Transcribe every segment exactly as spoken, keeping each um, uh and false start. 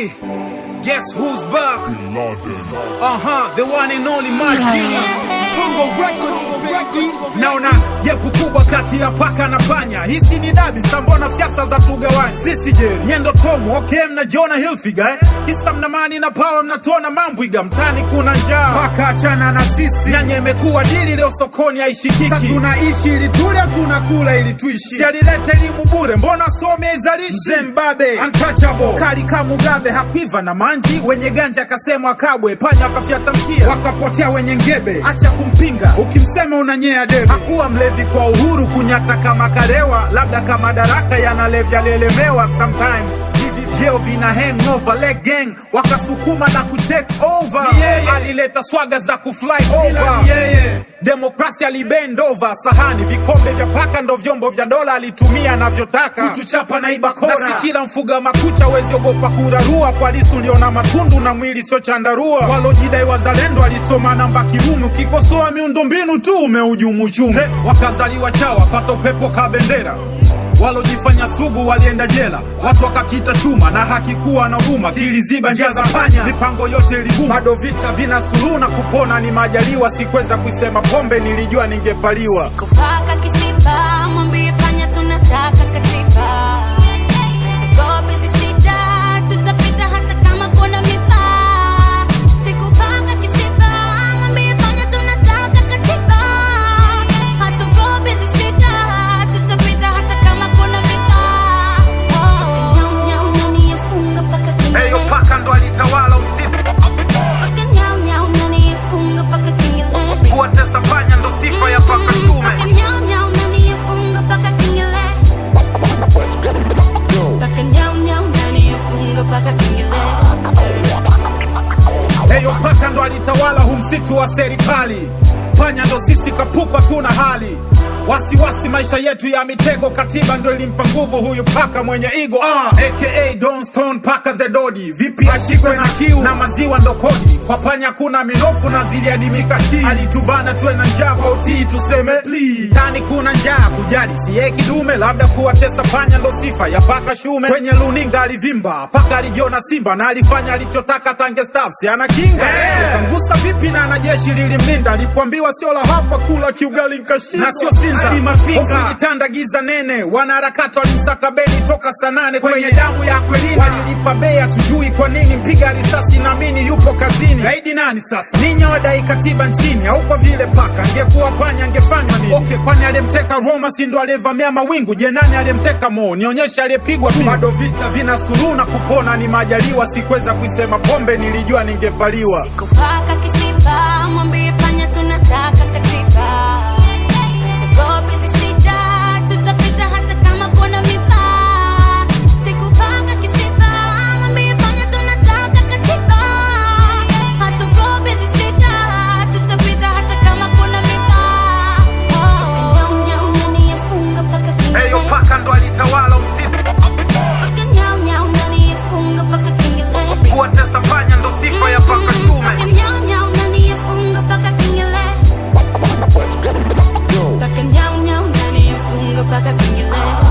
G, guess who's back? Uh-huh, the one and only my genius. Tongo Records, Records. Naona jepu kubwa kati ya paka na panya. Hisi ni dabi, sambona siasa za tugawani. Sisi je, nyendo tomu, okay mna Jonah Hilfiger eh? Hisa mnamani na power mnatona mambuiga. Mtani kuna njaa, paka achana na sisi. Nyanya imekuwa dili leo sokoni haishikiki. Sa tunaishi ili tule, tunakula ili tuishi. Si alilete elimu bure, mbona some izalishi? Mzembabe, untouchable, kali kama Mugabe. Hakuiva na manji, wenye ganja kasemwa kabwe. Panya wakafyata mkia, wakapotea wenye ngebe. Acha kumpinga, ukimsema unanyea debe. Hakuwa mlevi kwa uhuru, kunyata kama karewa. Labda kama daraka yanalevya lelemewa. Sometimes vyeo vina hangover, leg gang wakasukuma na kutake over. Alileta swaga za kufly over. Demokrasia libend over. Sahani, vikombe vya paka ndo vyombo vya dola. Alitumia anavyotaka kutuchapa na iba kora. Nasi kila mfuga makucha wezi ogopa kurarua. Kwa lisu liona matundu na mwili sio chandarua. Walojidai wazalendo alisoma namba kirumu. Kikosoa miundo mbinu tu umeujumu chumu. He, wakazaliwa chawa fato pepo kabendera. Walojifanya sugu walienda jela. Watu wakakita chuma na haki kuwa na huma. Kiliziba njia za panya, mipango yote ilibuma. Bado vita vina suluhu na kupona ni majaliwa. Sikweza kuisema pombe, nilijua ningepaliwa. Kupaka kishiba, mwambie panya tunataka katiba. Tugobe zishida, tutapita hata kama kuna mipa. Sikupaka kishiba, mwambie panya tunataka katiba. Hatugobe zishida, tutapita hata kama kuna mipa. Nyau nyau nani yafunga paka kingile. Heyo paka ndo alitawala msitu. Paka nyau nyau nani yafunga paka kingile. Kuwatesa panya ndo sifa ya paka shume. Paka nyau nyau nani yafunga paka kingile. Paka nyau nyau nani yafunga paka kingile. Heyo paka ndo alitawala humsitu wa serikali. Panya ndo sisi kapukwa tuna hali. Wasiwasi maisha yetu ya mitego. Katiba ndo ilimpa nguvu huyu paka mwenye ego. uh, A K A Don Stone paka the Dodi. Vipi ashikwe na kiu na maziwa ndo kodi. Kwa panya kuna minofu na ziliadimika hii. Alitubana tuwe na njaa kwa utii tuseme please. Tani kuna njaa kujali siye kidume. Labda kuwatesa panya ndo sifa ya paka shume. Kwenye luninga alivimba, paka alijiona simba. Na alifanya alichotaka tange staff si ana kinga. hey. Kangusa vipi na anajeshi lilimlinda. Alipoambiwa sio la hapa kula kiugali nkashinda. Na sio Ukitanda giza nene. Wanaharakati walimsaka Beni toka saa nane. Kwenye damu ya Akwilina walilipa bei. Hatujui kwa nini mpiga risasi na mini yupo kazini. Raidi nani sasa? Ninyi wadai katiba nchini. Au kwa vile paka angekuwa panya angefanywa nini? Okay, kwani aliyemteka Roma si ndo aliyevamia mawingu? Je, nani aliyemteka Mo? Nionyesha aliyepigwa tu. Bado vita vina suluhu na kupona ni majaliwa. Sikweza kuisema pombe, nilijua ningevaliwa. Kupaka kishiba, mwambie panya tunataka katiba. Tugobe zishida, tutapita hata kama kuna mipa. Sikupaka kishiba, mwambie panya tunataka katiba. Hatugobe zishida, tutapita hata kama kuna mipa. Nyau nyau nani yafunga paka kingile. Heyo paka ndo alitawala msitu. Paka nyau nyau nani yafunga paka kingile. Kuwatesa panya ndo sifa ya paka shume. Paka nyau nyau nani yafunga paka kingile. Paka nyau nyau nani yafunga paka kingile.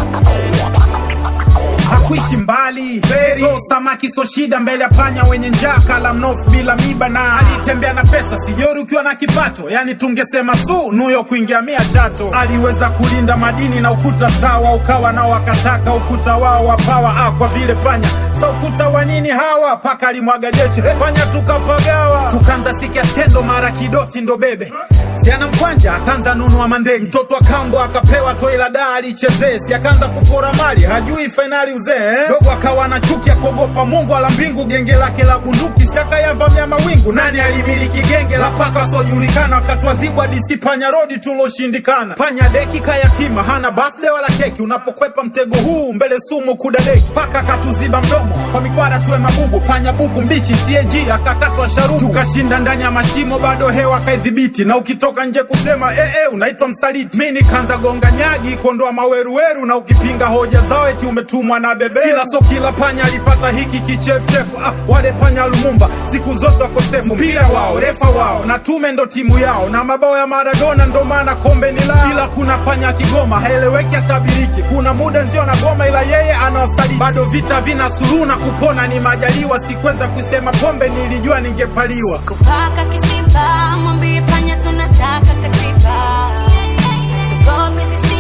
Hakuishi mbali Very. So samaki so shida mbele ya panya wenye njaa. Kala mnofu bila miba na alitembea na pesa. Sijori ukiwa na kipato, yani tungesema su nuyo kuingia mia chato. Aliweza kulinda madini na ukuta sawa. Ukawa nao wakataka ukuta wao wapawa. Ah, kwa vile panya sa ukuta wa nini hawa. Paka alimwaga jeshi panya tukapagawa. Tukanza sikia skendo mara kidoti ndo bebe. Siana mkwanja akanza nunu wa mandenge. Mtoto wa kambo akapewa toila da alichezee. Si akanza kupora mali hajui finali uzee eh? Dogo akawa na chuki ya kuogopa Mungu ala mbingu. Genge lake la bunduki siaka yavamia mawingu. Nani alimiliki genge la paka sojulikana. Wakatwa dhibwa disi panya rodi tuloshindikana. Panya deki kayatima hana birthday wala keki. Unapokwepa mtego huu mbele sumu kudadeki. Paka katuziba mdomo kwa mikwara tuwe mabubu. Panya buku mbichi C A G akakatwa sharubu. Tukashinda ndani ya mashimo bado hewa kaidhibiti. Na ukita ukitoka nje kusema eh eh unaitwa msaliti. Mimi nikaanza gonga nyagi kondoa maweruweru, na ukipinga hoja zao eti umetumwa na bebe. Ila so kila panya alipata hiki kichefuchefu. Ah, wale panya Lumumba siku zote wakosefu. Mpira wao, refa wao, na tume ndo timu yao, na mabao ya Maradona ndo maana kombe ni lao. Ila kuna panya Kigoma haeleweki atabiriki. Kuna muda nzio na goma ila yeye anawasaliti. Bado vita vina suluhu na kupona ni majaliwa. Sikweza kusema pombe nilijua ningepaliwa. Kupaka kishiba mwambie panya tunataka katiba. Tugope